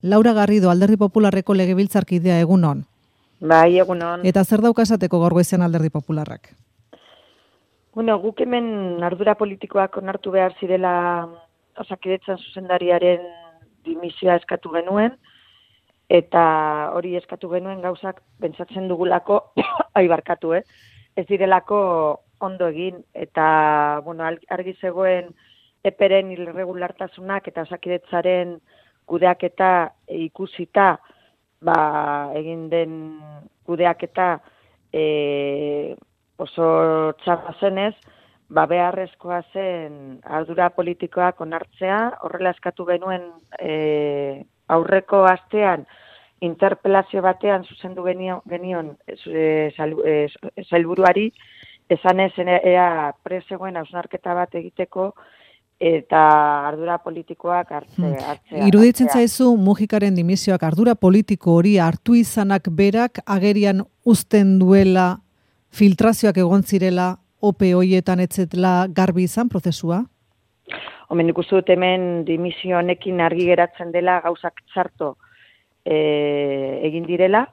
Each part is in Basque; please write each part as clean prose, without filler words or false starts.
Laura Garrido, Alderdi Popularreko legebiltzarkidea, egunon. Bai, egunon. Eta zer dauka esateko gaur goizean Alderdi Popularrak? Bueno, guk hemen ardura politikoak onartu behar zirela Osakidetzan zuzendariaren dimisioa eskatu genuen, eta hori eskatu genuen gauzak pentsatzen dugulako, aibarkatu, ez direlako ondo egin, eta bueno, argi zegoen eperen irregulartasunak eta Osakidetzaren kudeaketa ikusita, egin den kudeaketa oso txarra zenez, beharrezkoa zen ardura politikoak onartzea, horrela eskatu genuen aurreko astean interpelazio batean zuzendu genion sailburuari, esanez ea presegoen hausnarketa bat egiteko eta ardura politikoak hartzea. Iruditzen zaizu Mujikaren dimisioak ardura politiko hori hartu izanak berak agerian uzten duela filtrazioak egon zirela ope hoietan etzetela garbi izan prozesua? Nik uste dut hemen dimisio honekin argi geratzen dela gauzak txarto egin direla,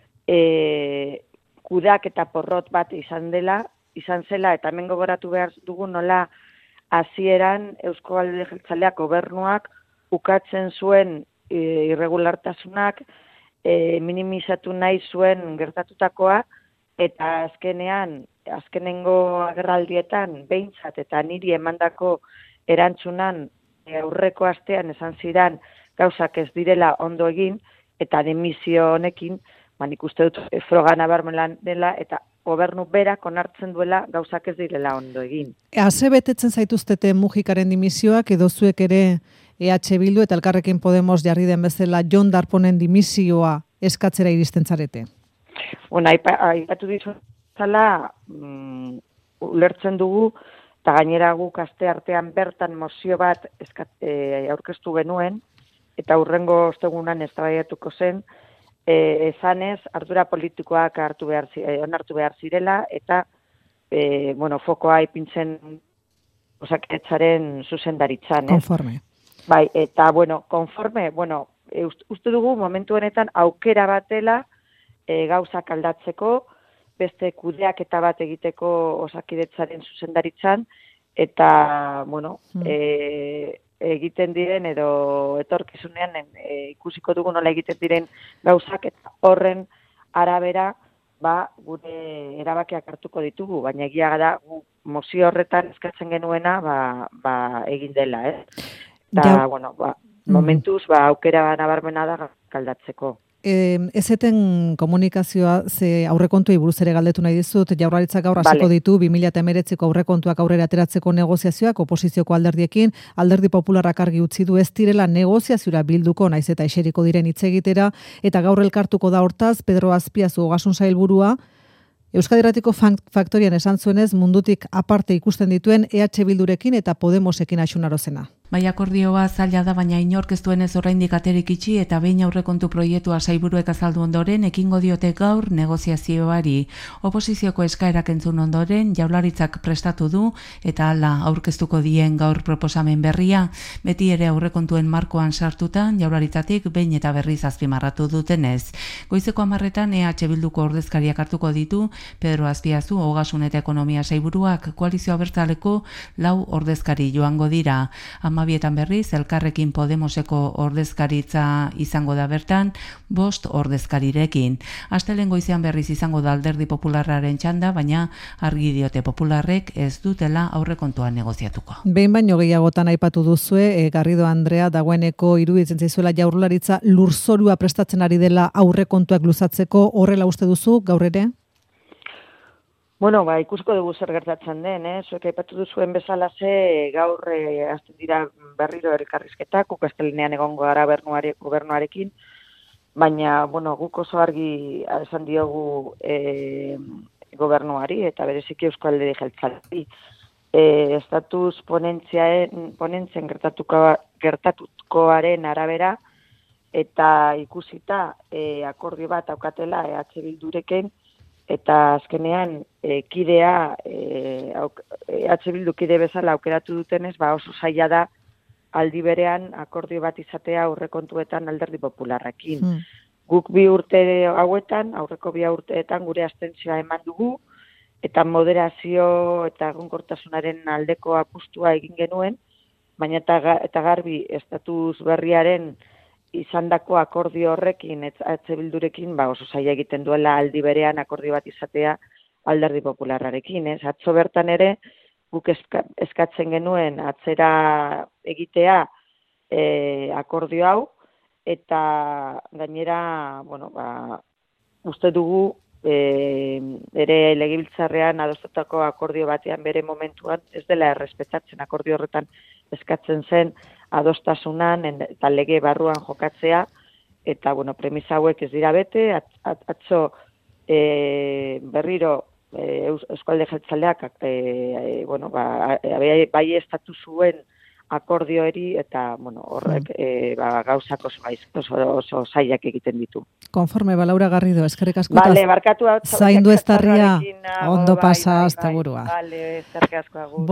kudeak eta porrot bat izan zela, eta hemen gogoratu behar dugu nola hasieran Eusko Alderdi Jeltzaleak gobernuak ukatzen zuen irregulartasunak, minimizatu nahi zuen gertatutakoa, eta azkenengo agerraldietan behintzat eta niri emandako erantzunan aurreko astean esan zidan gauzak ez direla ondo egin, eta dimisio honekin, nik uste dut froga nabarmelan dela, eta gobernu berak onartzen duela gauzak ez direla ondo egin. Ase betetzen zaituztete Mujikaren dimisioak, edo zuek ere EH Bildu eta Elkarrekin Podemos jarri den bezala Jon Darponen dimisioa eskatzera iristen zarete? Aipatu dizu zala, ulertzen dugu, eta gainera guk aste artean bertan mozio bat aurkeztu genuen, eta hurrengo ostegunan eztabaidatuko zen, esanez ardura politikoak onartu behar zirela, eta fokoa ipintzen Osakidetzaren zuzendaritzan. Konforme. Bai, eta konforme, uste dugu momentu honetan aukera batela gauzak aldatzeko, beste kudeaketa bat egiteko Osakidetzaren zuzendaritzan, eta, egiten diren edo etorkizunean ikusiko dugu nola egiten diren gauzak, eta horren arabera gure erabakiak hartuko ditugu, baina egia da mozio horretan eskatzen genuena egin dela, Eta, momentuz aukera nabarmena da galdatzeko. Ezeten komunikazioa ze aurrekontuei buruz ere galdetu nahi dizut, Jaurlaritzak gaur hasiko ditu 2019ko aurrekontuak aurrera ateratzeko negoziazioak oposizioko alderdiekin, Alderdi Popularrak argi utzi du ez direla negoziaziora bilduko naiz eta eseriko diren hitz egitera, eta gaur elkartuko da hortaz Pedro Azpiazu Ogasun Sailburua, Euskadi Irratiko Faktorian esan zuenez mundutik aparte ikusten dituen EH Bildurekin eta Podemosekin axunarozena. Bai, akordioa zaila da, baina inork ez duenez oraindik aterik itxi eta behin aurrekontu proiektua sailburuek azaldu ondoren ekingo diote gaur negoziazioari. Oposizioko eskaerak entzun ondoren Jaurlaritzak prestatu du eta hala aurkeztuko dien gaur proposamen berria, beti ere aurrekontuen markoan sartutan Jaurlaritzatik behin eta berriz azpimarratu dutenez. Goizeko 10etan EH Bilduko ordezkariak hartuko ditu Pedro Azpiazu Ogasun eta Ekonomia sailburuak, koalizio abertzaleko 4 ordezkari joango dira. 12etan berriz, Elkarrekin Podemoseko ordezkaritza izango da bertan, 5 ordezkarirekin. Astelehen goizean berriz izango da Alderdi Popularraren txanda, baina argi diote Popularrek ez dutela aurrekontua negoziatuko. Behin baino gehiagotan aipatu duzue, Garrido Andrea, dagoeneko iruditzen zaizuela Jaurlaritza lurzorua prestatzen ari dela aurrekontuak luzatzeko, horrela uste duzu gaur ere? Ikusko dugu zer gertatzen den, zuek aipatu duzuen bezalaze gaur hasten dira berriro elkarrizketak, guk astelehenean egongo gara gobernuarekin, baina, guk oso argi esan diogu gobernuari eta bereziki Eusko Alderdi Jeltzaleari. Estatus ponentzien gertatukoaren arabera eta ikusita akordio bat aukatela EH Bildurekin, eta azkenean kidea EH Bildu kide bezala aukeratu dutenez, oso zaila da aldi berean akordio bat izatea aurrekontuetan Alderdi Popularrekin. Guk 2 urte hauetan, aurreko 2 urteetan gure abstentzioa eman dugu, eta moderazio eta egonkortasunaren aldeko apustua egin genuen, baina eta garbi estatus berriaren izandako akordio horrekin, Bildurekin, oso zaila egiten duela aldi berean akordio bat izatea Alderdi Popularrarekin. Atzo bertan ere, guk eskatzen genuen atzera egitea akordio hau, eta gainera, uste dugu ere legebiltzarrean adostutako akordio batean bere momentuan ez dela errespetatzen akordio horretan eskatzen zen adostasunan eta lege barruan jokatzea, eta premisa hauek ez dira bete, atzo berriro Eusko Alderdi Jeltzaleak bai estatu zuen akordio hori, eta horrek gauzak oso zailak egiten ditu. Konforme, Laura Garrido, eskerrik asko. Bale, barkatu hau. Zaindu ez tarria, ondo pasa, hasta burua. Bale, eskerrik asko.